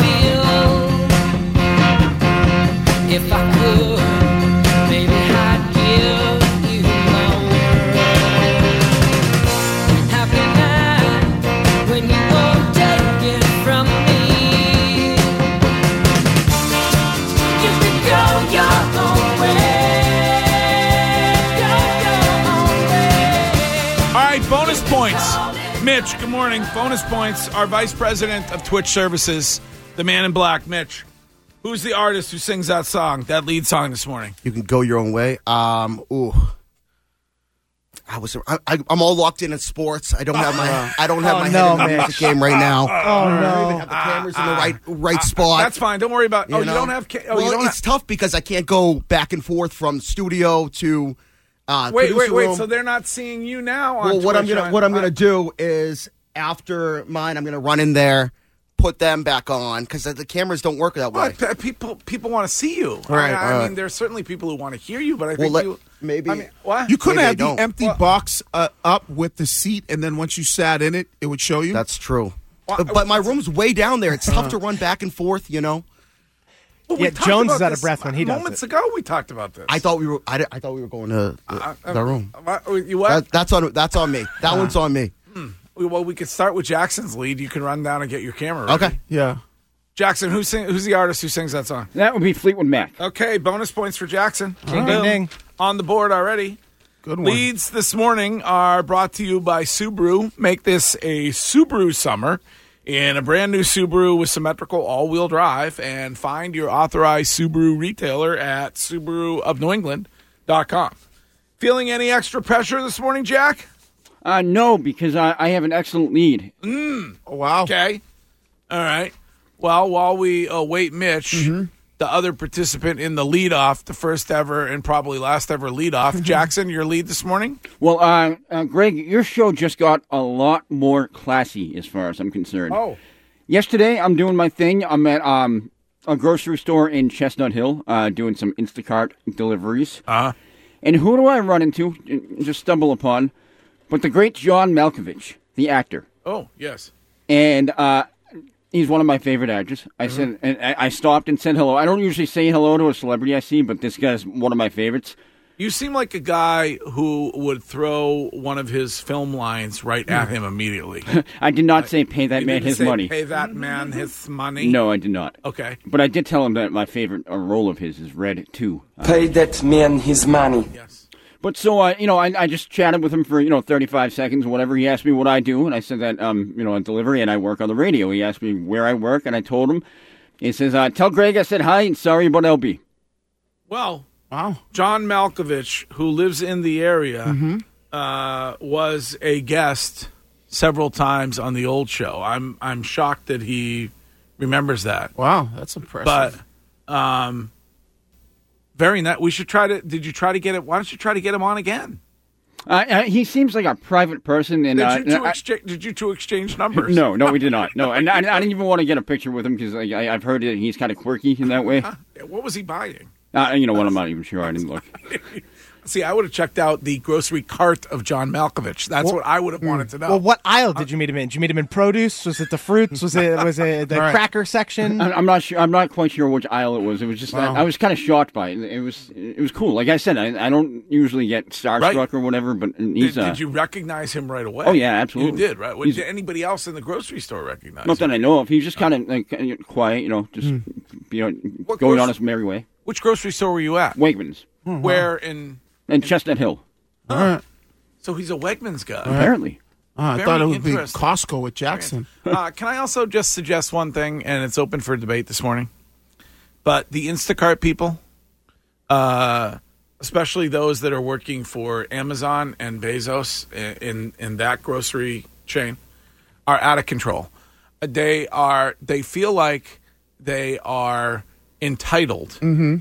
feel? If I could, maybe I'd give you my world. How can I, when you won't take it from me? You can go your own way. Go your own way. All right, bonus points. Mitch, good morning. Bonus points. Our Vice President of Twitch Services, the man in black, Mitch. Who's the artist who sings that song, that lead song this morning? You can go your own way. Um, ooh, I was. I, I, I'm all locked in in sports. I don't have my. I don't have oh, my no, head in the music game right now. Oh no! I don't even have the cameras in the right right spot. That's fine. Don't worry about. You Oh, know? you don't have. Ca- oh, well, you don't it's have- tough because I can't go back and forth from studio to. Uh, wait, wait, wait. room. So they're not seeing you now on Well, what Twitch I'm gonna on- what I'm gonna do is after mine, I'm gonna run in there. Put them back on because the cameras don't work that way. Well, people people want to see you. Right, I, I right. mean, there's certainly people who want to hear you, but I Well, think let- you maybe I mean, what? You couldn't Maybe have they the don't. empty Well- box uh, up with the seat, and then once you sat in it, it would show you. That's true. Well, But, but my room's way down there. It's tough to run back and forth, you know. Well, we Yeah, talked Jones about is out of this breath when he does Moments it. ago, we talked about this. I thought we were. I, di- I thought we were going to the, Uh, uh, the room. uh, You what? That, that's on. That's on me. That one's on me. Well, we could start with Jackson's lead. You can run down and get your camera ready. Okay. Yeah. Jackson, who sing, who's the artist who sings that song? That would be Fleetwood Mac. Okay, bonus points for Jackson. Ding, ding, ding. On the board already. Good one. Leads this morning are brought to you by Subaru. Make this a Subaru summer in a brand new Subaru with symmetrical all-wheel drive, and find your authorized Subaru retailer at Subaru of New England dot com. Feeling any extra pressure this morning, Jack? Uh, no, because I, I have an excellent lead. Mm. Oh, wow. Okay. All right. Well, while we await Mitch, Mm-hmm. the other participant in the leadoff, the first ever and probably last ever leadoff, Jackson, your lead this morning? Well, uh, uh, Greg, your show just got a lot more classy as far as I'm concerned. Oh. Yesterday, I'm doing my thing. I'm at um, a grocery store in Chestnut Hill uh, doing some Instacart deliveries. Uh-huh. And who do I run into, just stumble upon, but the great John Malkovich, the actor. Oh, yes. And uh, he's one of my favorite actors. I Mm-hmm. said, and I I stopped and said hello. I don't usually say hello to a celebrity I see, but this guy's one of my favorites. You seem like a guy who would throw one of his film lines right at him immediately. I did not say pay that You man didn't his say money. Pay that man his money? No, I did not. Okay. But I did tell him that my favorite uh, role of his is Red two. Uh, Pay that man his money. Yes. But so, uh, you know, I, I just chatted with him for, you know, thirty-five seconds, whatever. He asked me what I do, and I said that, um, you know, on delivery, and I work on the radio. He asked me where I work, and I told him. He says, uh, tell Greg I said hi, and sorry about L B. Well, wow. John Malkovich, who lives in the area, Mm-hmm. uh, was a guest several times on the old show. I'm I'm shocked that he remembers that. Wow, that's impressive. But um, very nice. We should try to. Did you try to get it? Why don't you try to get him on again? Uh, uh, he seems like a private person, and Did uh, you two I- exchange? Did you two exchange numbers? no, no, we did not. No, and I, I didn't even want to get a picture with him because I, I, I've heard that he's kind of quirky in that way. What was he buying? Uh, you know what? I'm not even sure. I didn't look. See, I would have checked out the grocery cart of John Malkovich. That's Well- what I would have wanted to know. Well, what aisle did you meet him in? Did you meet him in produce? Was it the fruits? Was it was it the Right. cracker section? I'm I'm not sure. I'm not quite sure which aisle it was. It was just Wow. I, I was kind of shocked by it. It was it was cool. Like I said, I, I don't usually get starstruck Right. or whatever, but he's. did, uh, did you recognize him right away? Oh, yeah, absolutely. You did, right? Well, He's- did anybody else in the grocery store recognize Not him? that I know of. He was just kind of like kinda quiet, you know, just you know, What going grocery- on his merry way. Which grocery store were you at? Wegmans. Where in? And Chestnut Hill. All right. So he's a Wegmans guy. Apparently. Oh, I Very thought it would be interesting. Costco with Jackson. Uh, can I also just suggest one thing, and it's open for debate this morning? But the Instacart people, uh, especially those that are working for Amazon and Bezos in, in in that grocery chain, are out of control. Uh, They are. They feel like they are entitled Mm-hmm.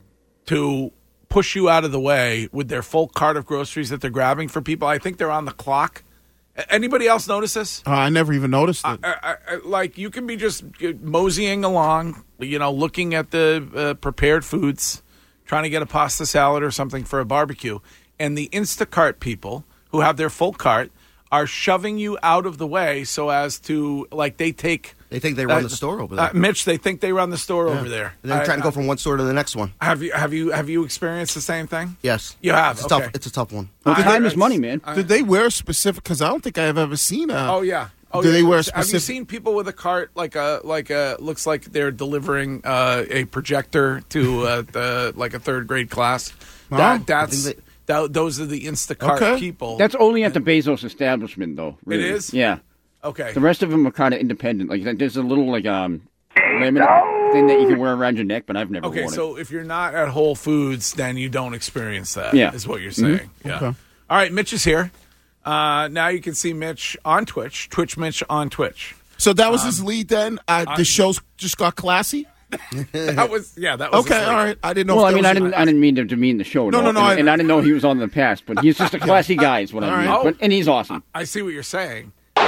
to push you out of the way with their full cart of groceries that they're grabbing for people. I think they're on the clock. A- Anybody else notice this? Oh, I never even noticed it. I, I, I- like you can be just moseying along, you know, looking at the uh, prepared foods, trying to get a pasta salad or something for a barbecue, and the Instacart people who have their full cart are shoving you out of the way so as to like they take. They think they run the store over there. Uh, Mitch, they think they run the store Yeah. over there. And they're I- trying to go I- from one store to the next one. Have you have you have you experienced the same thing? Yes. You have. It's a okay. tough. It's a tough one. Well, I- time is it's- money, man. I- Did they wear specific? Because I don't think I've ever seen a. Oh yeah. Oh, Do yeah. they wear Have you specific? seen people with a cart like a like a looks like they're delivering uh, a projector to uh, the like a third grade class? Oh, That, I that's think that, those are the Instacart Okay. people. That's only at the Bezos establishment, though. Really. is? Yeah. okay. The rest of them are kind of independent. Like there's a little like um laminate thing that you can wear around your neck, but I've never Okay, worn it. so if you're not at Whole Foods, then you don't experience that. Yeah. Is what you're Mhm. saying. Yeah. Okay. All right, Mitch is here. Uh, now you can see Mitch on Twitch. Twitch Mitch on Twitch. So that was Um, his lead then? Uh, I- the show's just got classy? That was yeah. That was Okay, his all lead. right. I didn't know Well, if I mean, that I was- didn't, I didn't mean to demean the show, at No, all, no, no, and, I- and I didn't know he was on in the past. But he's just a classy guy, is what All I mean. right. But, and he's awesome. I see what you're saying.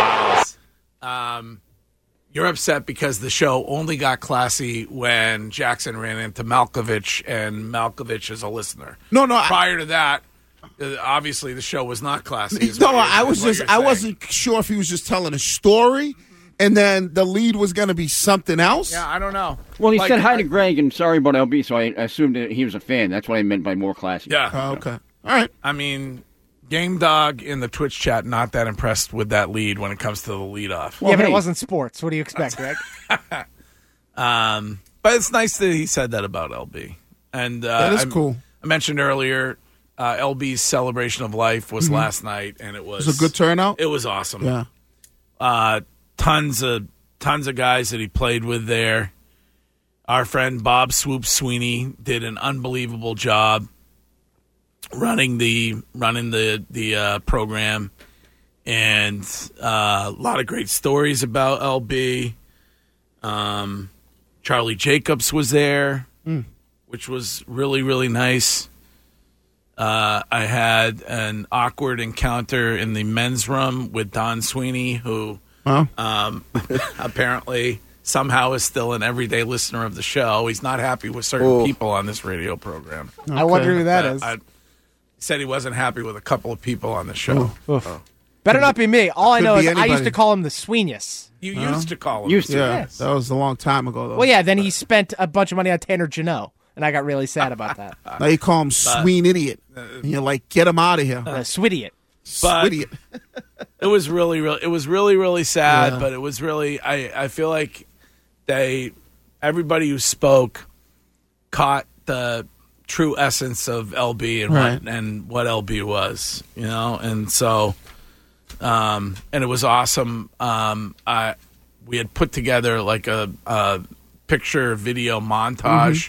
Um, you're upset because the show only got classy when Jackson ran into Malkovich, and Malkovich is a listener. No, no. I, Prior to that, uh, obviously the show was not classy. is no, what you're- I was is what just, you're I saying. wasn't sure if he was just telling a story and then the lead was going to be something else. Yeah, I don't know. Well, he Like, said hi I- to Greg and sorry about L B, so I assumed that he was a fan. That's what I meant by more classy. Yeah. Oh, okay. All right. I mean, Game Dog in the Twitch chat not that impressed with that lead when it comes to the leadoff. Yeah, but it wasn't sports. What do you expect, Greg? um, but it's nice that he said that about L B. And uh, That is I, cool. I mentioned earlier, uh, L B's celebration of life was Mhm. last night, and it was, It was a good turnout? It was awesome. Yeah. Uh, tons of tons of guys that he played with there. Our friend Bob Swoop Sweeney did an unbelievable job running the running the the uh, program, and uh, a lot of great stories about L B. Um, Charlie Jacobs was there, Mm. which was really really nice. Uh, I had an awkward encounter in the men's room with Don Sweeney, who Huh? um, apparently somehow is still an everyday listener of the show. He's not happy with certain Oh. people on this radio program. I wonder who that Uh, is. I, he said he wasn't happy with a couple of people on the show. Oof. Better not be me. All I Could know be is I used anybody. to call him the Sweenius. You Huh? used to call him. Used to, Yeah, yes. that was a long time ago, though. Well, yeah, then he spent a bunch of money on Tanner Janot, and I got really sad about that. Now you call him Sween Idiot. And you're like, get him out of here. Uh, Swidiot. But Swidiot. it was really, really, it was really, really sad. Yeah. But it was really, I, I feel like they, everybody who spoke, caught the true essence of L B and Right. what and what L B was, you know, and so, um, and it was awesome. Um, I we had put together like a, a picture video montage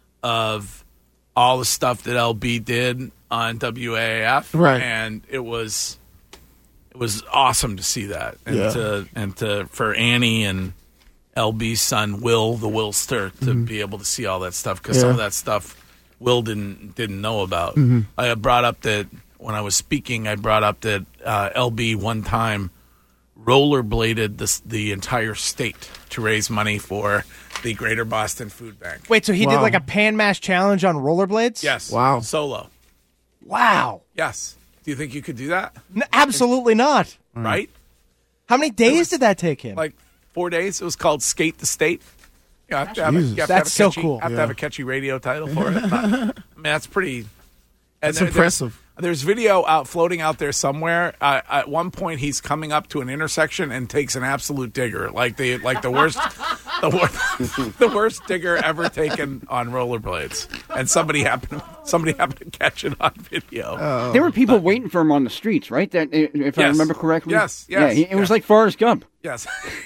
of all the stuff that L B did on W A A F, Right. and it was it was awesome to see that, and Yeah. to and to for Annie and L B's son Will, the Willster, to Mhm. be able to see all that stuff, because some of Yeah. that stuff Will didn't didn't know about. Mhm. I had brought up that when I was speaking, I brought up that uh, L B one time rollerbladed the the entire state to raise money for the Greater Boston Food Bank. Wait, so he did Wow. like a pan mash challenge on rollerblades? Yes. Wow. Solo. Wow. Yes. Do you think you could do that? N- absolutely not. Right? How many days did that take him? Like four days. It was called Skate the State. You have to have, a, you have to have That's a so catchy, cool. Have to Yeah. have a catchy radio title for it. I mean, that's pretty. And That's there- impressive. There's, there's video out floating out there somewhere. Uh, at one point, he's coming up to an intersection and takes an absolute digger, like the like the worst, the worst, the worst digger ever taken on rollerblades. And somebody happened, somebody happened to catch it on video. There were people waiting for him on the streets, right? That, if I Yes. remember correctly. Yes, Yeah, yes, he- it was yes. like Forrest Gump. Yes.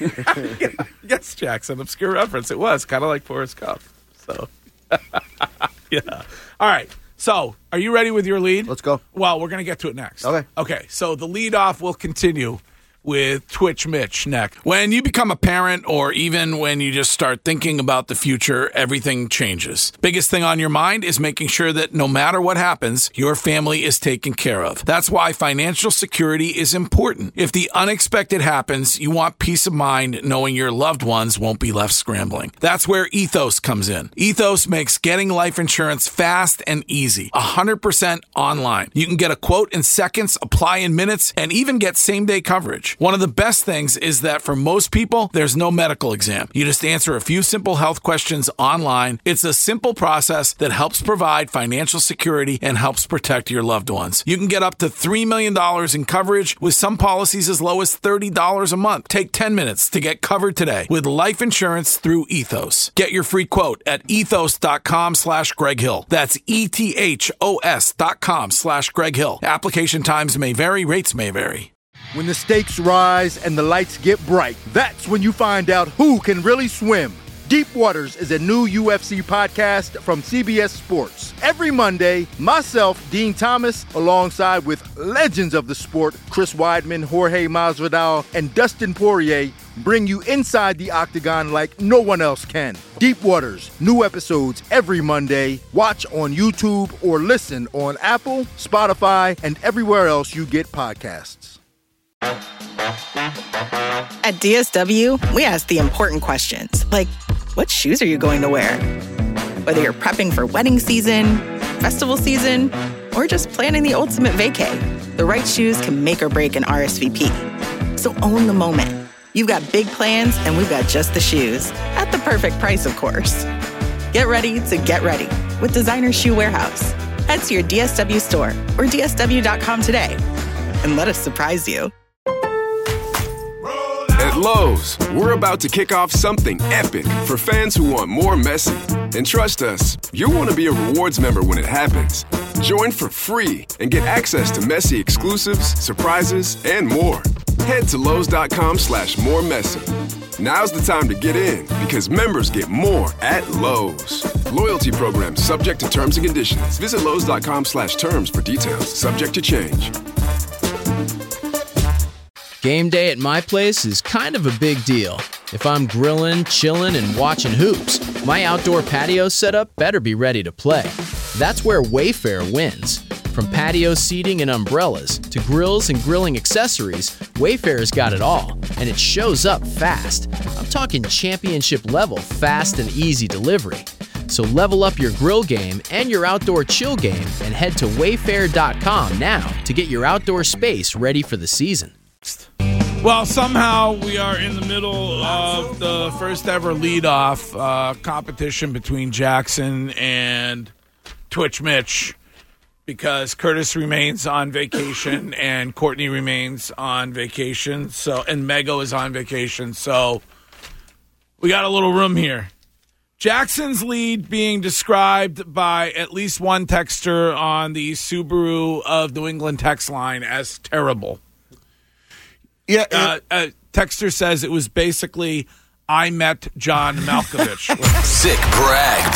Yes, Jackson. Obscure reference. It was kind of like Forrest Gump. So, yeah. All right. So, are you ready with your lead? Let's go. Well, we're going to get to it next. Okay. Okay. So, the lead off will continue with Twitch Mitch next. When you become a parent, or even when you just start thinking about the future, everything changes. Biggest thing on your mind is making sure that no matter what happens, your family is taken care of. That's why financial security is important. If the unexpected happens, you want peace of mind knowing your loved ones won't be left scrambling. That's where Ethos comes in. Ethos makes getting life insurance fast and easy, one hundred percent online. You can get a quote in seconds, apply in minutes, and even get same-day coverage. One of the best things is that for most people, there's no medical exam. You just answer a few simple health questions online. It's a simple process that helps provide financial security and helps protect your loved ones. You can get up to three million dollars in coverage with some policies as low as thirty dollars a month. Take ten minutes to get covered today with life insurance through Ethos. Get your free quote at ethos.com slash Greg Hill. That's E-T-H-O-S dot com slash Greg Hill. Application times may vary. Rates may vary. When the stakes rise and the lights get bright, that's when you find out who can really swim. Deep Waters is a new U F C podcast from C B S Sports. Every Monday, myself, Dean Thomas, alongside with legends of the sport, Chris Weidman, Jorge Masvidal, and Dustin Poirier, bring you inside the octagon like no one else can. Deep Waters, new episodes every Monday. Watch on YouTube or listen on Apple, Spotify, and everywhere else you get podcasts. At D S W, we ask the important questions, like what shoes are you going to wear? Whether you're prepping for wedding season, festival season, or just planning the ultimate vacay, the right shoes can make or break an R S V P. So own the moment. You've got big plans, and we've got just the shoes, at the perfect price, of course. Get ready to get ready with Designer Shoe Warehouse. Head to your D S W store or D S W dot com today and let us surprise you. At Lowe's, we're about to kick off something epic for fans who want more Messi. And trust us, you'll want to be a rewards member when it happens. Join for free and get access to Messi exclusives, surprises, and more. Head to Lowe's.com slash more Messi. Now's the time to get in because members get more at Lowe's. Loyalty program subject to terms and conditions. Visit Lowe's.com slash terms for details. Subject to change. Game day at my place is kind of a big deal. If I'm grilling, chilling, and watching hoops, my outdoor patio setup better be ready to play. That's where Wayfair wins. From patio seating and umbrellas to grills and grilling accessories, Wayfair's got it all, and it shows up fast. I'm talking championship level fast and easy delivery. So level up your grill game and your outdoor chill game and head to wayfair dot com now to get your outdoor space ready for the season. Well, somehow we are in the middle of the first ever leadoff uh, competition between Jackson and Twitch Mitch because Curtis remains on vacation and Courtney remains on vacation. So and Mego is on vacation. So we got a little room here. Jackson's lead being described by at least one texter on the Subaru of New England text line as terrible. Yeah, uh, uh, Texter says it was basically I met John Malkovich. Sick brag,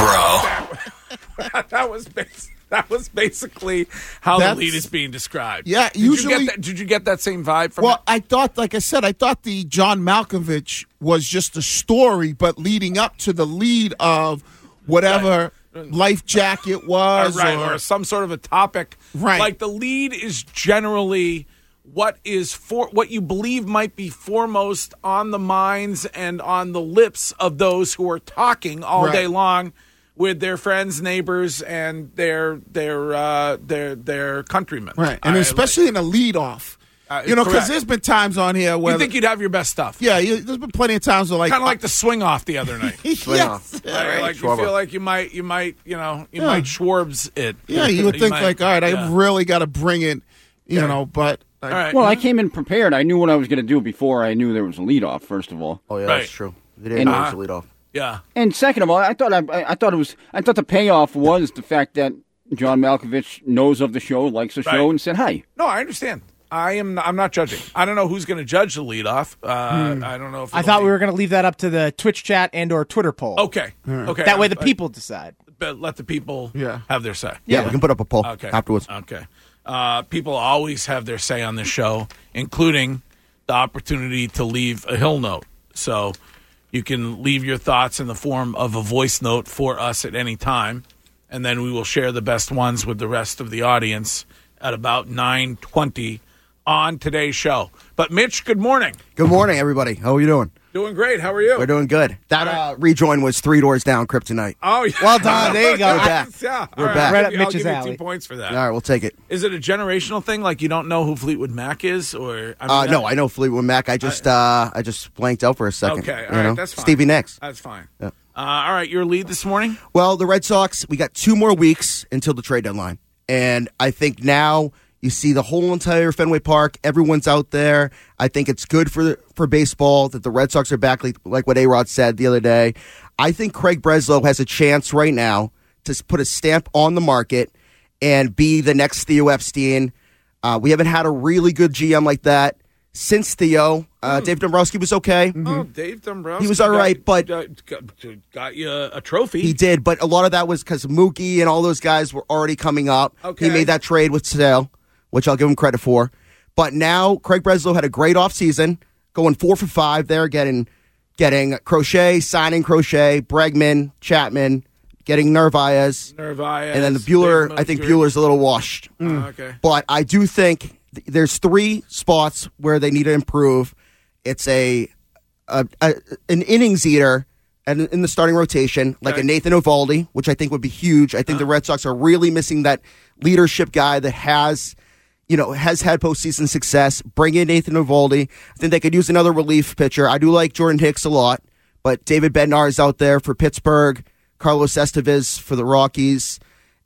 bro. that, that was bas- that was basically how That's, the lead is being described. Yeah, did usually. You get that, did you get that same vibe from? Well, it? I thought, like I said, I thought the John Malkovich was just a story, but leading up to the lead of whatever right. life jacket was, uh, right, or, or some sort of a topic. Right, like the lead is generally what is for what you believe might be foremost on the minds and on the lips of those who are talking all right. day long with their friends, neighbors, and their their uh, their their countrymen. Right, and I, especially like, in a leadoff. Uh, you know, because correct. there's been times on here where you think you'd have your best stuff. Yeah, you, there's been plenty of times where like kind of like the swing off the other night. Swing yes. off, like, like you feel like you might you might you know you yeah. might Schwarbs it. Yeah, you would you think might, like, all right, yeah. I really got to bring it, you yeah. know, but. All right. Well, I came in prepared. I knew what I was going to do before I knew there was a leadoff. First of all, oh yeah, right. that's true. They didn't know it was a leadoff. Yeah. And second of all, I thought I, I thought it was I thought the payoff was the fact that John Malkovich knows of the show, likes the right. show, and said hi. No, I understand. I am. I'm not judging. I don't know who's going to judge the leadoff. Uh, hmm. I don't know if I thought be... we were going to leave that up to the Twitch chat and or Twitter poll. Okay. Hmm. Okay. That way the people decide. But let the people yeah. have their say. Yeah, yeah, we can put up a poll okay. afterwards. Okay. Uh, people always have their say on this show, including the opportunity to leave a Hill note. So you can leave your thoughts in the form of a voice note for us at any time, and then we will share the best ones with the rest of the audience at about nine twenty on today's show. But, Mitch, good morning. Good morning, everybody. How are you doing? Doing great. How are you? We're doing good. That uh, rejoin was Three Doors Down, Kryptonite. Oh, yeah. Well done. There you go. We're back. Yeah. We're right. back. Right I'll up give, I'll Mitch's give alley. you two points for that. All right, we'll take it. Is it a generational thing? Like you don't know who Fleetwood Mac is? or I mean, uh, that, No, I know Fleetwood Mac. I just uh, I just blanked out for a second. Okay. All you right. know? That's fine. Stevie Nicks. That's fine. Yeah. Uh, all right. Your lead this morning? Well, the Red Sox, we got two more weeks until the trade deadline. And I think now you see the whole entire Fenway Park. Everyone's out there. I think it's good for for baseball that the Red Sox are back, like, like what A-Rod said the other day. I think Craig Breslow has a chance right now to put a stamp on the market and be the next Theo Epstein. Uh, we haven't had a really good G M like that since Theo. Uh, mm. Dave Dombrowski was okay. Mm-hmm. Oh, Dave Dombrowski. He was all right, but got, got, got you a trophy. He did, but a lot of that was because Mookie and all those guys were already coming up. Okay. He made that trade with Sale, which I'll give him credit for. But now Craig Breslow had a great offseason, going four for five there, getting getting Crochet, signing Crochet, Bregman, Chapman, getting Narvaez. Narvaez. And then the Bueller, I think Bueller's a little washed. Mm. Oh, okay. But I do think th- there's three spots where they need to improve. It's a, a, a an innings eater and in the starting rotation, like okay. a Nathan Eovaldi, which I think would be huge. I think uh-huh. the Red Sox are really missing that leadership guy that has, you know, has had postseason success. Bring in Nathan Eovaldi. I think they could use another relief pitcher. I do like Jordan Hicks a lot, but David Bednar is out there for Pittsburgh, Carlos Estevez for the Rockies,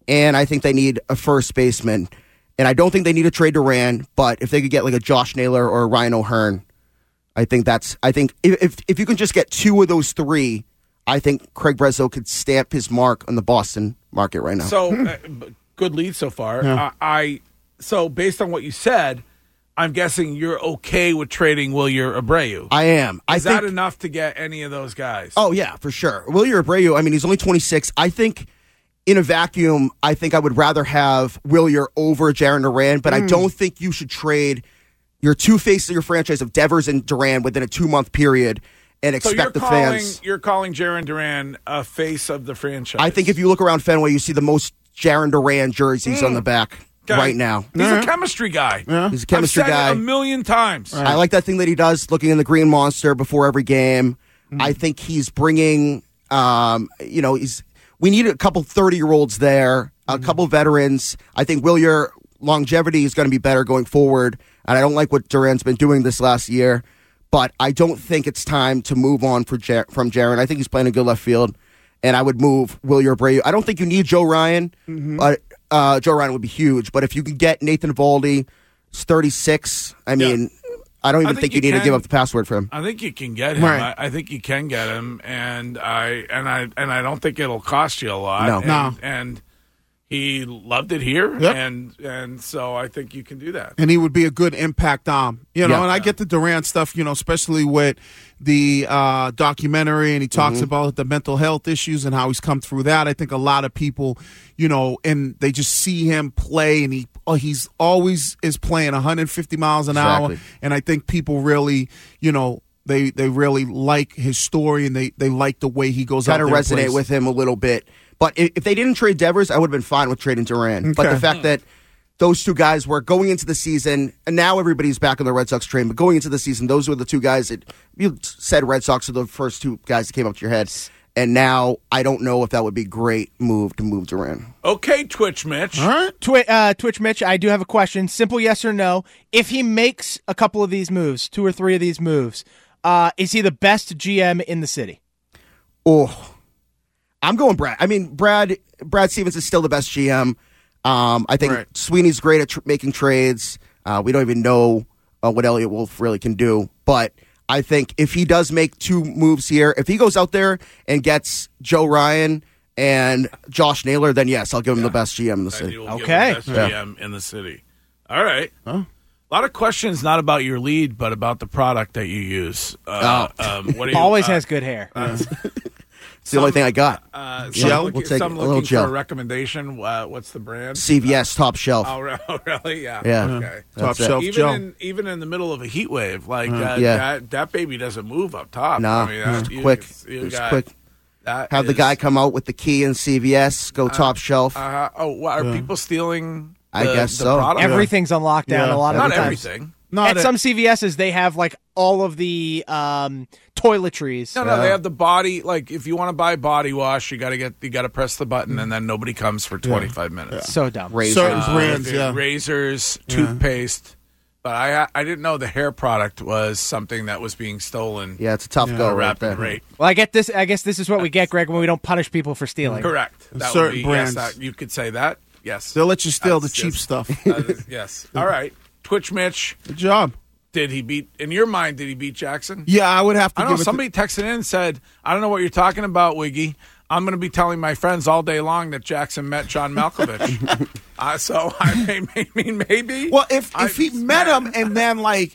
and I think they need a first baseman. And I don't think they need to trade Duran, but if they could get like a Josh Naylor or a Ryan O'Hearn, I think that's. I think if if, if you can just get two of those three, I think Craig Breslow could stamp his mark on the Boston market right now. So uh, good lead so far. Yeah. I, I so based on what you said, I'm guessing you're okay with trading Wilyer Abreu. I am. I Is think, that enough to get any of those guys? Oh yeah, for sure. Wilyer Abreu. I mean, he's only twenty-six. I think. In a vacuum, I think I would rather have Wilyer over Jarren Duran, but mm. I don't think you should trade your two faces of your franchise of Devers and Duran within a two-month period and expect so you're the calling, fans. You're calling Jarren Duran a face of the franchise. I think if you look around Fenway, you see the most Jarren Duran jerseys mm. on the back okay. right now. He's yeah. a chemistry guy. Yeah. He's a chemistry I've said guy. It a million times. Right. I like that thing that he does, looking in the green monster before every game. Mm. I think he's bringing, um, you know, he's. We need a couple thirty-year-olds there, a mm-hmm. couple veterans. I think Wilyer longevity is going to be better going forward, and I don't like what Duran's been doing this last year, but I don't think it's time to move on for Jar- from Jarren. I think he's playing a good left field, and I would move Wilyer Abreu. I don't think you need Joe Ryan, mm-hmm. but uh, Joe Ryan would be huge. But if you could get Nathan Eovaldi, it's thirty-six, I mean... Yeah. I don't even I think, think you, you need can, to give up the password for him. I think you can get him. Right. I, I think you can get him, and I and I and I don't think it'll cost you a lot. No, and, no. And he loved it here, yep. and and so I think you can do that. And he would be a good impact Dom. You know, yeah. and I get the Durant stuff, you know, especially with the uh, documentary, and he talks mm-hmm. about the mental health issues and how he's come through that. I think a lot of people, you know, and they just see him play, and he oh, he's always is playing one hundred fifty miles an exactly. hour, and I think people really, you know, they they really like his story, and they, they like the way he goes out there. Kind of resonate with him a little bit. But if they didn't trade Devers, I would have been fine with trading Duran. Okay. But the fact that those two guys were going into the season, and now everybody's back on the Red Sox train, but going into the season, those were the two guys that you said Red Sox are the first two guys that came up to your head. And now I don't know if that would be a great move to move Duran. Okay, Twitch Mitch. All right. Twi- uh, Twitch Mitch, I do have a question. Simple yes or no. If he makes a couple of these moves, two or three of these moves, uh, is he the best G M in the city? Oh, I'm going Brad. I mean, Brad Brad Stevens is still the best G M. Um, I think right. Sweeney's great at tr- making trades. Uh, we don't even know uh, what Elliot Wolf really can do. But I think if he does make two moves here, if he goes out there and gets Joe Ryan and Josh Naylor, then yes, I'll give him yeah. the best G M in the Then city. you will give Okay. him the best Yeah. G M in the city. All right. Huh? A lot of questions, not about your lead, but about the product that you use. Uh, Oh. um, what do you, Always uh, has good hair. Uh, It's the only thing I got. Uh, some Gel? looking, We'll take some a little looking gel. for a recommendation. Uh, what's the brand? C V S top shelf. Oh, re- oh, really? Yeah. Yeah. Okay. Top That's it. shelf Even gel. in even in the middle of a heat wave, like Uh, uh, yeah. that, that baby doesn't move up top. No, I mean, it's that- you- quick. you It's got- quick. that Have the is- guy come out with the key in C V S, go top shelf. Uh, oh, what, are Yeah. people stealing? I the- guess the so. product? Everything's on lockdown Yeah. a lot of Not the times. everything. Not At a- some C V S's, they have like all of the um, toiletries. No, no, they have the body. Like, if you want to buy body wash, you got to get, you got to press the button, and then nobody comes for twenty-five minutes. So dumb. Razors. certain Uh, brands, the yeah. razors, Yeah. toothpaste. But I, I didn't know the hair product was something that was being stolen. Yeah, it's a tough Yeah. go at a right rapid there. rate. Well, I get this. I guess this is what we get, Greg, when we don't punish people for stealing. Correct. That would Certain be, brands. Yes, that, you could say that. Yes. They'll let you steal That's- the cheap yes. stuff. That is- yes. All right. Twitch Mitch, Good job. did he beat, in your mind, did he beat Jackson? Yeah, I would have to I don't know. give it Somebody texted in and said, I don't know what you're talking about, Wiggy. I'm going to be telling my friends all day long that Jackson met John Malkovich. uh, so, I may- may- mean, maybe. to. Well, if I- if he met him and then like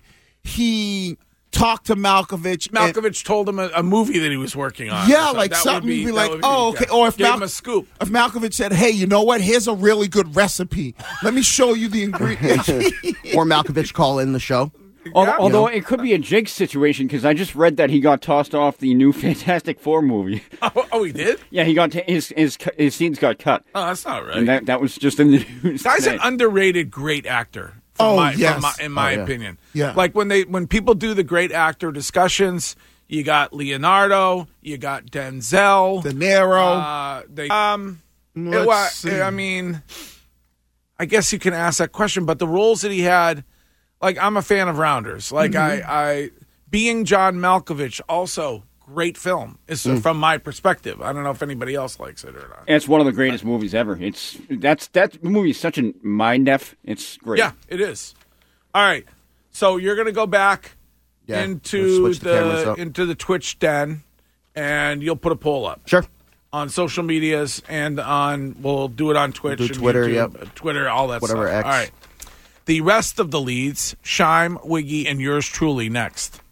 he talked to Malkovich, and- Malkovich told him a, a movie that he was working on. yeah, So like that would something be, be, that like, would be- oh, okay. yeah. Or if Gave Mal- him a scoop. if Malkovich said, hey, you know what? Here's a really good recipe. Let me show you the ingredients. Or Malkovich call in the show. Although, Yeah. although it could be a Jake situation because I just read that he got tossed off the new Fantastic Four movie. Oh, oh, he did? Yeah, he got t- his his cu- his scenes got cut, Oh, that's not right. and that that was just in the news. Guy's today. an underrated great actor. From Oh, my, yes. from my, in my Oh, yeah. opinion. Yeah. Like when they when people do the great actor discussions, you got Leonardo, you got Denzel, De Niro. Uh, they um, Let's it wa- see. I mean, I guess you can ask that question, but the roles that he had, like I'm a fan of Rounders. Like Mm-hmm. I, I being John Malkovich, also great film. It's Mm. from my perspective. I don't know if anybody else likes it or not. It's one of the greatest movies ever. It's that's that movie is such a mind f. It's great. Yeah, it is. All right, so you're going to go back Yeah, into we'll switch the cameras the up. into the Twitch den, and you'll put a poll up. Sure. On social medias and on we'll do it on Twitch, We'll do and Twitter, YouTube, yep. Twitter, all that Whatever, stuff. X. All right. The rest of the leads, Shime, Wiggy, and yours truly next.